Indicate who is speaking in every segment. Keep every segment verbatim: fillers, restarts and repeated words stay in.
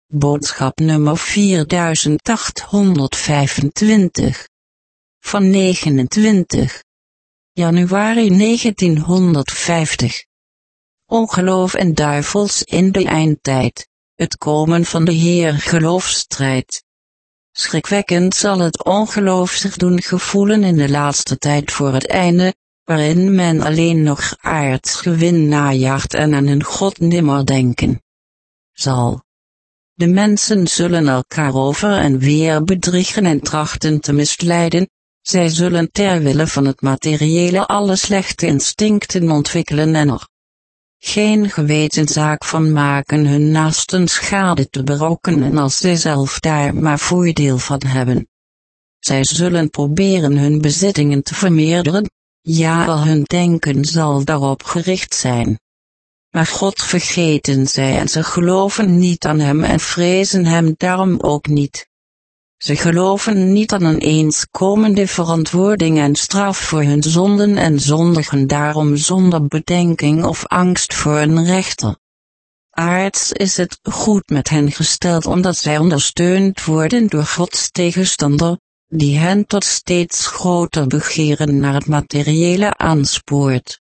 Speaker 1: Boodschap nummer vierduizend achthonderdvijfentwintig. Van negenentwintig januari negentienhonderdvijftig. Ongeloof en duivels in de eindtijd. Het komen van de Heer geloofsstrijd. Schrikwekkend zal het ongeloof zich doen gevoelen in de laatste tijd voor het einde, waarin men alleen nog aards gewin najaagt en aan hun God nimmer denken zal. De mensen zullen elkaar over en weer bedriegen en trachten te misleiden. Zij zullen ter wille van het materiële alle slechte instincten ontwikkelen en er geen gewetenszaak van maken hun naasten schade te berokkenen als zij zelf daar maar voordeel van hebben. Zij zullen proberen hun bezittingen te vermeerderen, ja, al hun denken zal daarop gericht zijn. Maar God vergeten zij en ze geloven niet aan hem en vrezen hem daarom ook niet. Ze geloven niet aan een eens komende verantwoording en straf voor hun zonden en zondigen daarom zonder bedenking of angst voor een rechter. Aards is het goed met hen gesteld omdat zij ondersteund worden door Gods tegenstander, die hen tot steeds groter begeren naar het materiële aanspoort.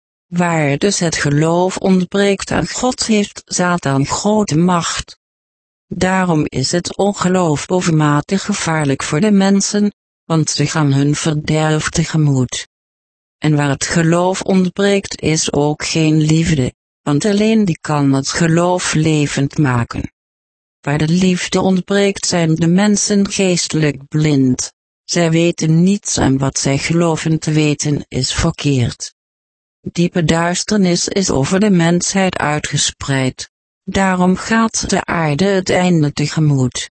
Speaker 1: Waar dus het geloof ontbreekt aan God heeft Satan grote macht. Daarom is het ongeloof bovenmate gevaarlijk voor de mensen, want ze gaan hun verderf tegemoet. En waar het geloof ontbreekt is ook geen liefde, want alleen die kan het geloof levend maken. Waar de liefde ontbreekt zijn de mensen geestelijk blind. Zij weten niets en wat zij geloven te weten is verkeerd. Diepe duisternis is over de mensheid uitgespreid. Daarom gaat de aarde het einde tegemoet.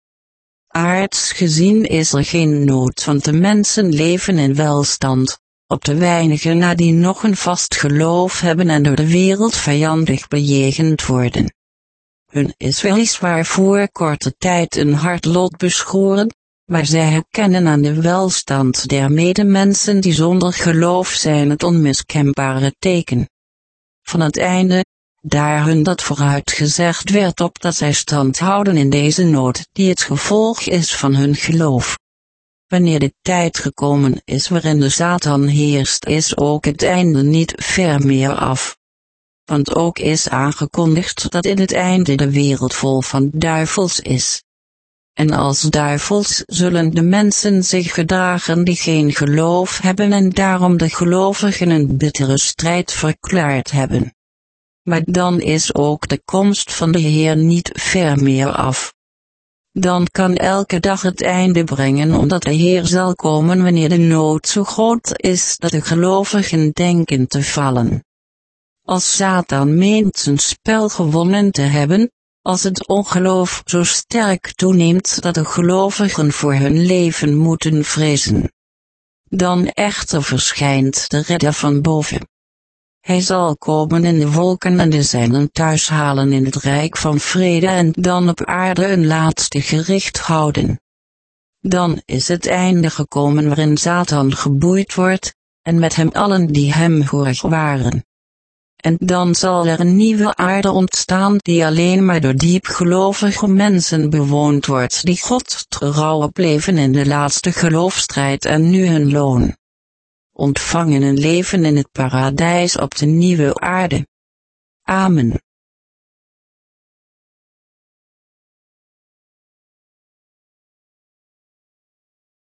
Speaker 1: Aards gezien is er geen nood, want de mensen leven in welstand, op de weinigen na die nog een vast geloof hebben en door de wereld vijandig bejegend worden. Hun is weliswaar voor korte tijd een hard lot beschoren, maar zij herkennen aan de welstand der medemensen die zonder geloof zijn het onmiskenbare teken van het einde, daar hun dat vooruit gezegd werd opdat zij stand houden in deze nood die het gevolg is van hun geloof. Wanneer de tijd gekomen is waarin de Satan heerst is ook het einde niet ver meer af. Want ook is aangekondigd dat in het einde de wereld vol van duivels is. En als duivels zullen de mensen zich gedragen die geen geloof hebben en daarom de gelovigen een bittere strijd verklaard hebben. Maar dan is ook de komst van de Heer niet ver meer af. Dan kan elke dag het einde brengen omdat de Heer zal komen wanneer de nood zo groot is dat de gelovigen denken te vallen. Als Satan meent zijn spel gewonnen te hebben, als het ongeloof zo sterk toeneemt dat de gelovigen voor hun leven moeten vrezen, dan echter verschijnt de redder van boven. Hij zal komen in de wolken en de zijnen thuis halen in het rijk van vrede en dan op aarde een laatste gericht houden. Dan is het einde gekomen waarin Satan geboeid wordt, en met hem allen die hem horig waren. En dan zal er een nieuwe aarde ontstaan die alleen maar door diepgelovige mensen bewoond wordt die God trouw bleven in de laatste geloofsstrijd en nu hun loon ontvangen en leven in het paradijs op de nieuwe aarde. Amen.